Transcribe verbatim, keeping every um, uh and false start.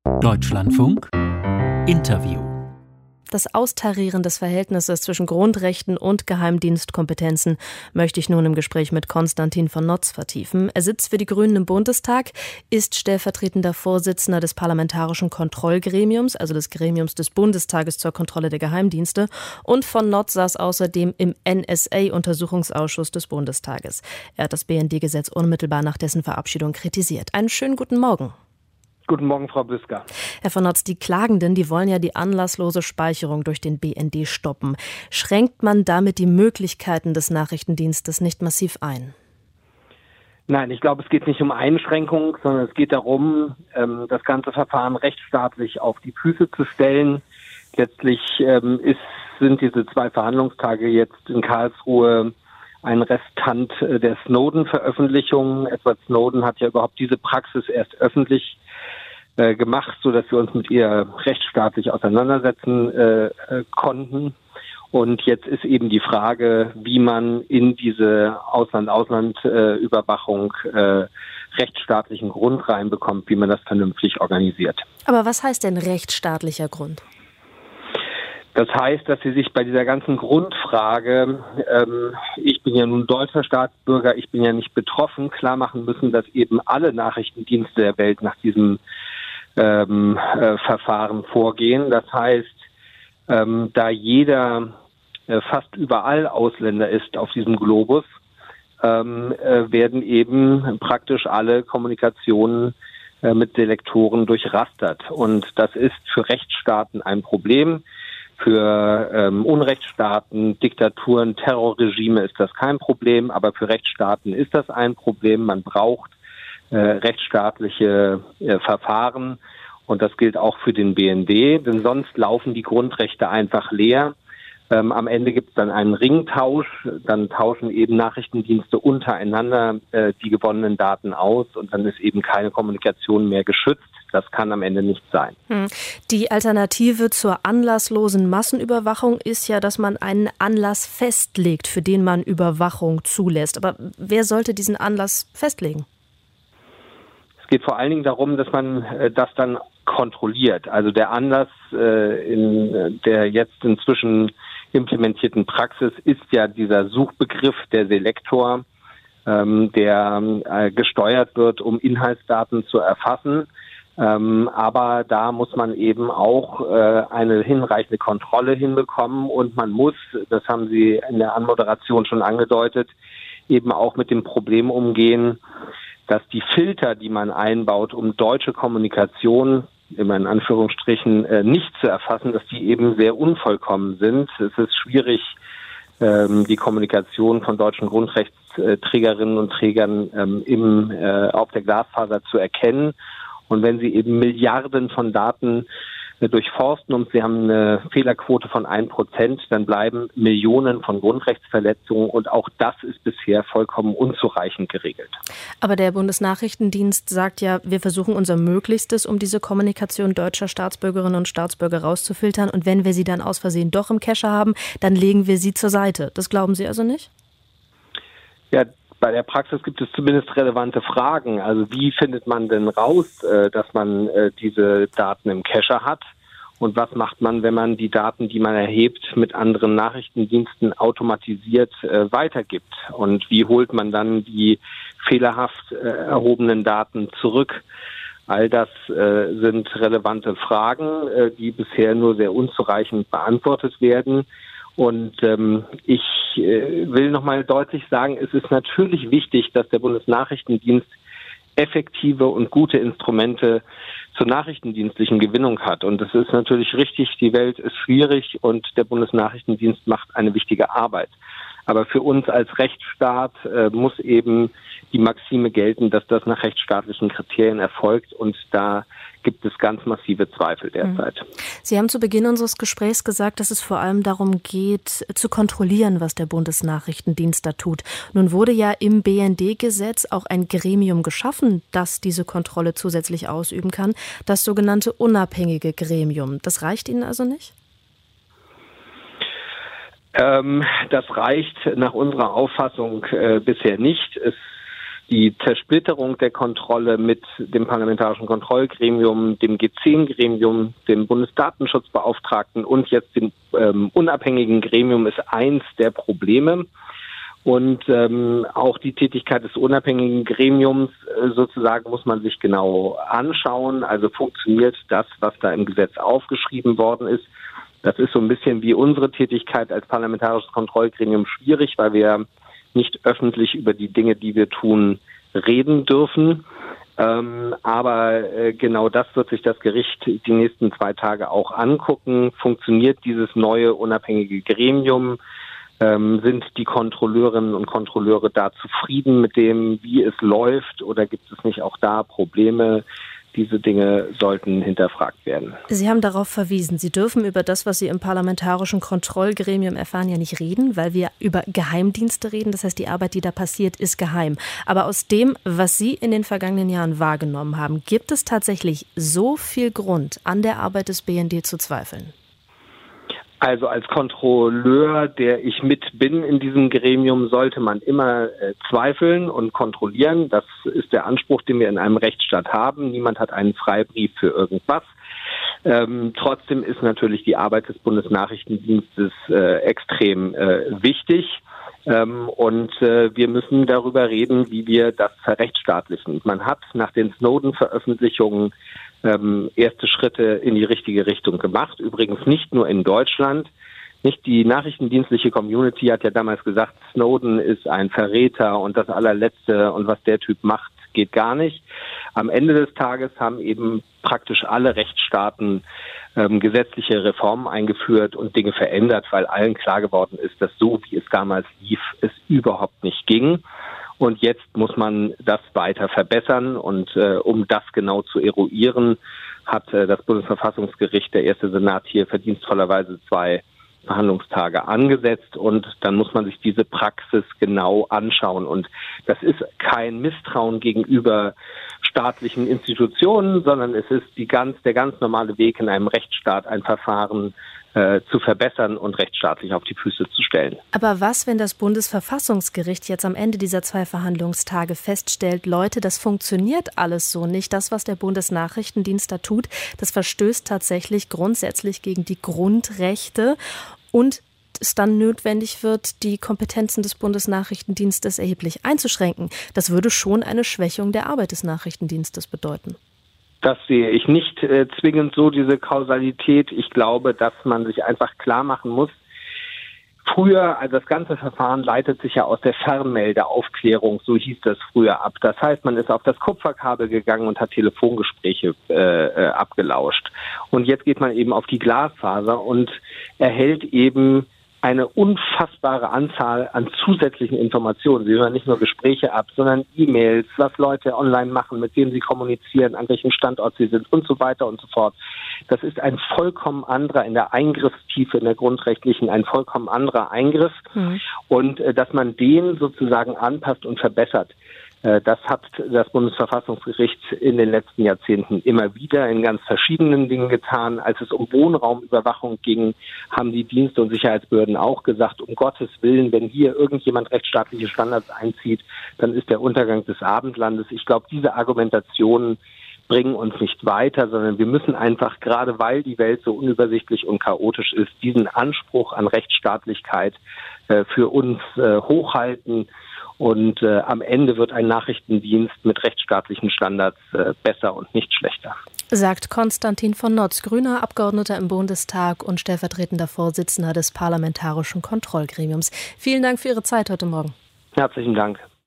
Deutschlandfunk Interview. Das Austarieren des Verhältnisses zwischen Grundrechten und Geheimdienstkompetenzen möchte ich nun im Gespräch mit Konstantin von Notz vertiefen. Er sitzt für die Grünen im Bundestag, ist stellvertretender Vorsitzender des Parlamentarischen Kontrollgremiums, also des Gremiums des Bundestages zur Kontrolle der Geheimdienste. Und von Notz saß außerdem im N S A-Untersuchungsausschuss des Bundestages. Er hat das B N D-Gesetz unmittelbar nach dessen Verabschiedung kritisiert. Einen schönen guten Morgen. Guten Morgen, Frau Büsker. Herr von Notz, die Klagenden, die wollen ja die anlasslose Speicherung durch den B N D stoppen. Schränkt man damit die Möglichkeiten des Nachrichtendienstes nicht massiv ein? Nein, ich glaube, es geht nicht um Einschränkung, sondern es geht darum, das ganze Verfahren rechtsstaatlich auf die Füße zu stellen. Letztlich ist, sind diese zwei Verhandlungstage jetzt in Karlsruhe ein Restant der Snowden-Veröffentlichung. Edward Snowden hat ja überhaupt diese Praxis erst öffentlich äh, gemacht, so dass wir uns mit ihr rechtsstaatlich auseinandersetzen äh, konnten. Und jetzt ist eben die Frage, wie man in diese Ausland-Ausland-Überwachung äh, rechtsstaatlichen Grund reinbekommt, wie man das vernünftig organisiert. Aber was heißt denn rechtsstaatlicher Grund? Das heißt, dass sie sich bei dieser ganzen Grundfrage, ähm, ich bin ja nun deutscher Staatsbürger, ich bin ja nicht betroffen, klar machen müssen, dass eben alle Nachrichtendienste der Welt nach diesem ähm, äh, Verfahren vorgehen. Das heißt, ähm, da jeder äh, fast überall Ausländer ist auf diesem Globus, ähm, äh, werden eben praktisch alle Kommunikationen äh, mit Selektoren durchrastert. Und das ist für Rechtsstaaten ein Problem. Für ähm, Unrechtsstaaten, Diktaturen, Terrorregime ist das kein Problem, aber für Rechtsstaaten ist das ein Problem. Man braucht äh, rechtsstaatliche äh, Verfahren und das gilt auch für den B N D, denn sonst laufen die Grundrechte einfach leer. Ähm, am Ende gibt es dann einen Ringtausch, dann tauschen eben Nachrichtendienste untereinander äh, die gewonnenen Daten aus und dann ist eben keine Kommunikation mehr geschützt. Das kann am Ende nicht sein. Die Alternative zur anlasslosen Massenüberwachung ist ja, dass man einen Anlass festlegt, für den man Überwachung zulässt. Aber wer sollte diesen Anlass festlegen? Es geht vor allen Dingen darum, dass man äh, das dann kontrolliert. Also der Anlass äh, in der jetzt inzwischen implementierten Praxis ist ja dieser Suchbegriff, der Selektor, ähm, der äh, gesteuert wird, um Inhaltsdaten zu erfassen. Ähm, aber da muss man eben auch äh, eine hinreichende Kontrolle hinbekommen und man muss, das haben Sie in der Anmoderation schon angedeutet, eben auch mit dem Problem umgehen, dass die Filter, die man einbaut, um deutsche Kommunikation, immer in Anführungsstrichen, äh, nicht zu erfassen, dass die eben sehr unvollkommen sind. Es ist schwierig, ähm, die Kommunikation von deutschen Grundrechtsträgerinnen und Trägern ähm, im, äh, auf der Glasfaser zu erkennen. Und wenn Sie eben Milliarden von Daten äh, durchforsten und Sie haben eine Fehlerquote von ein Prozent, dann bleiben Millionen von Grundrechtsverletzungen und auch das ist bisher vollkommen unzureichend geregelt. Aber der Bundesnachrichtendienst sagt ja, wir versuchen unser Möglichstes, um diese Kommunikation deutscher Staatsbürgerinnen und Staatsbürger rauszufiltern. Und wenn wir sie dann aus Versehen doch im Cache haben, dann legen wir sie zur Seite. Das glauben Sie also nicht? Ja, bei der Praxis gibt es zumindest relevante Fragen. Also wie findet man denn raus, äh, dass man äh, diese Daten im Cache hat? Und was macht man, wenn man die Daten, die man erhebt, mit anderen Nachrichtendiensten automatisiert äh, weitergibt? Und wie holt man dann die fehlerhaft äh, erhobenen Daten zurück? All das äh, sind relevante Fragen, äh, die bisher nur sehr unzureichend beantwortet werden. Und ähm, ich äh, will nochmal deutlich sagen, es ist natürlich wichtig, dass der Bundesnachrichtendienst effektive und gute Instrumente zur nachrichtendienstlichen Gewinnung hat. Und es ist natürlich richtig, die Welt ist schwierig und der Bundesnachrichtendienst macht eine wichtige Arbeit. Aber für uns als Rechtsstaat äh, muss eben die Maxime gelten, dass das nach rechtsstaatlichen Kriterien erfolgt. Und da gibt es ganz massive Zweifel derzeit. Sie haben zu Beginn unseres Gesprächs gesagt, dass es vor allem darum geht, zu kontrollieren, was der Bundesnachrichtendienst da tut. Nun wurde ja im B N D-Gesetz auch ein Gremium geschaffen, das diese Kontrolle zusätzlich ausüben kann, das sogenannte unabhängige Gremium. Das reicht Ihnen also nicht? Ähm, das reicht nach unserer Auffassung äh, bisher nicht. Es die Zersplitterung der Kontrolle mit dem Parlamentarischen Kontrollgremium, dem G zehn Gremium, dem Bundesdatenschutzbeauftragten und jetzt dem ähm, unabhängigen Gremium ist eins der Probleme. Und ähm, auch die Tätigkeit des unabhängigen Gremiums äh, sozusagen muss man sich genau anschauen. Also funktioniert das, was da im Gesetz aufgeschrieben worden ist. Das ist so ein bisschen wie unsere Tätigkeit als Parlamentarisches Kontrollgremium schwierig, weil wir nicht öffentlich über die Dinge, die wir tun, reden dürfen. Ähm, aber äh, genau das wird sich das Gericht die nächsten zwei Tage auch angucken. Funktioniert dieses neue unabhängige Gremium? Ähm, sind die Kontrolleurinnen und Kontrolleure da zufrieden mit dem, wie es läuft? Oder gibt es nicht auch da Probleme? Diese Dinge sollten hinterfragt werden. Sie haben darauf verwiesen, Sie dürfen über das, was Sie im Parlamentarischen Kontrollgremium erfahren, ja nicht reden, weil wir über Geheimdienste reden. Das heißt, die Arbeit, die da passiert, ist geheim. Aber aus dem, was Sie in den vergangenen Jahren wahrgenommen haben, gibt es tatsächlich so viel Grund, an der Arbeit des B N D zu zweifeln? Also als Kontrolleur, der ich mit bin in diesem Gremium, sollte man immer äh, zweifeln und kontrollieren. Das ist der Anspruch, den wir in einem Rechtsstaat haben. Niemand hat einen Freibrief für irgendwas. Ähm, trotzdem ist natürlich die Arbeit des Bundesnachrichtendienstes äh, extrem äh, wichtig. Ähm, und äh, wir müssen darüber reden, wie wir das verrechtsstaatlichen. Man hat nach den Snowden-Veröffentlichungen ähm, erste Schritte in die richtige Richtung gemacht. Übrigens nicht nur in Deutschland. Nicht die nachrichtendienstliche Community hat ja damals gesagt, Snowden ist ein Verräter und das allerletzte und was der Typ macht, geht gar nicht. Am Ende des Tages haben eben praktisch alle Rechtsstaaten ähm, gesetzliche Reformen eingeführt und Dinge verändert, weil allen klar geworden ist, dass so, wie es damals lief, es überhaupt nicht ging. Und jetzt muss man das weiter verbessern. Und äh, um das genau zu eruieren, hat äh, das Bundesverfassungsgericht, der erste Senat hier verdienstvollerweise zwei Verhandlungstage angesetzt. Und dann muss man sich diese Praxis genau anschauen. Und das ist kein Misstrauen gegenüber staatlichen Institutionen, sondern es ist die ganz, der ganz normale Weg in einem Rechtsstaat, ein Verfahren äh, zu verbessern und rechtsstaatlich auf die Füße zu stellen. Aber was, wenn das Bundesverfassungsgericht jetzt am Ende dieser zwei Verhandlungstage feststellt, Leute, das funktioniert alles so nicht. Das, was der Bundesnachrichtendienst da tut, das verstößt tatsächlich grundsätzlich gegen die Grundrechte und es dann notwendig wird, die Kompetenzen des Bundesnachrichtendienstes erheblich einzuschränken. Das würde schon eine Schwächung der Arbeit des Nachrichtendienstes bedeuten. Das sehe ich nicht äh, zwingend so, diese Kausalität. Ich glaube, dass man sich einfach klar machen muss, früher, also das ganze Verfahren leitet sich ja aus der Fernmeldeaufklärung, so hieß das früher, ab. Das heißt, man ist auf das Kupferkabel gegangen und hat Telefongespräche äh, abgelauscht. Und jetzt geht man eben auf die Glasfaser und erhält eben eine unfassbare Anzahl an zusätzlichen Informationen. Sie hören nicht nur Gespräche ab, sondern E-Mails, was Leute online machen, mit wem sie kommunizieren, an welchem Standort sie sind und so weiter und so fort. Das ist ein vollkommen anderer, in der Eingriffstiefe, in der grundrechtlichen, ein vollkommen anderer Eingriff. Mhm. Und äh, dass man den sozusagen anpasst und verbessert, das hat das Bundesverfassungsgericht in den letzten Jahrzehnten immer wieder in ganz verschiedenen Dingen getan. Als es um Wohnraumüberwachung ging, haben die Dienste und Sicherheitsbehörden auch gesagt, um Gottes Willen, wenn hier irgendjemand rechtsstaatliche Standards einzieht, dann ist der Untergang des Abendlandes. Ich glaube, diese Argumentationen bringen uns nicht weiter, sondern wir müssen einfach, gerade weil die Welt so unübersichtlich und chaotisch ist, diesen Anspruch an Rechtsstaatlichkeit äh, für uns äh, hochhalten. Und äh, am Ende wird ein Nachrichtendienst mit rechtsstaatlichen Standards äh, besser und nicht schlechter. Sagt Konstantin von Notz, grüner Abgeordneter im Bundestag und stellvertretender Vorsitzender des Parlamentarischen Kontrollgremiums. Vielen Dank für Ihre Zeit heute Morgen. Herzlichen Dank.